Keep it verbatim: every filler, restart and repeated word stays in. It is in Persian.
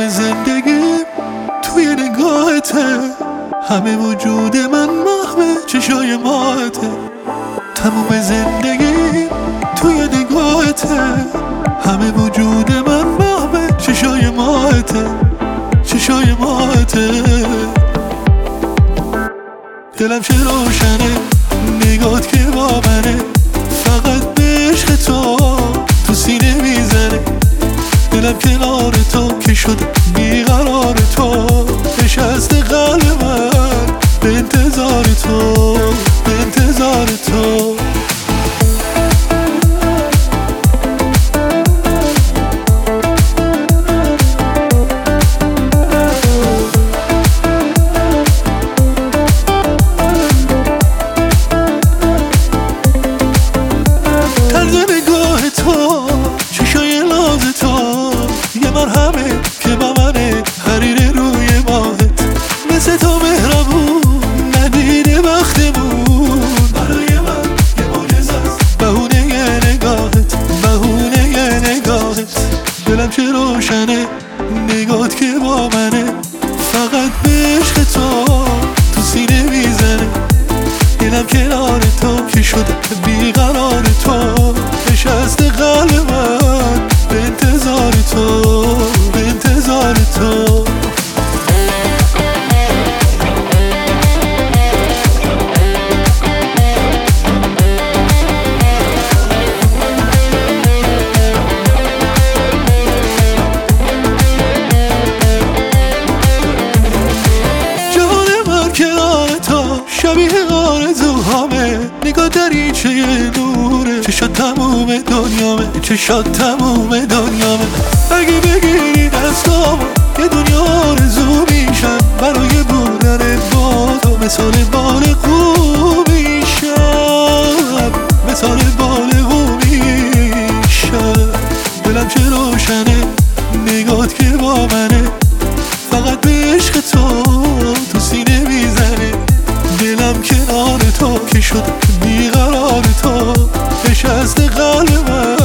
تموم زندگیم توی نگاهته، همه وجود من محو چشای ماهته. تموم زندگیم توی نگاهته، همه وجود من محو چشای ماهته، چشای ماهته. دلم چه روشنه نگات که با منه، فقط به عشق تو تو سینه میزنه. دلم کنار تو که شد بیقرار تو، نشسته قلب من به انتظار تو، به انتظار تو. طرز نگاه تو، چشای ناز تو، یه مرهمه که با منه، حریر روی ماهت. مثل تو مهربون ندیده بختمون، برای من یه معجزه است بهونه یه نگاهت، بهونه یه نگاهت. دلم چه روشنه نگات که با منه، فقط به عشق تو تو سینه میزنه. دلم کنار تو که شد بیقرار تو، نشسته قلب من به انتظار تو، به انتظار تو. جهان من کنار تو شبیه آرزوهامه، نگاه دریچه نوره، چشات تموم دنیامه، چشات تموم دنیامه. اگه بگیری دستامو یه دنیا آرزو میشم، برای بودن با تو مثال بالغو میشم، مثال بالغو میشم. دلم چه روشنه نگات که با منه، فقط به عشق تو تو سینه میزنه. دلم کنار تو که شد بیقرار تو، نشسته قلب من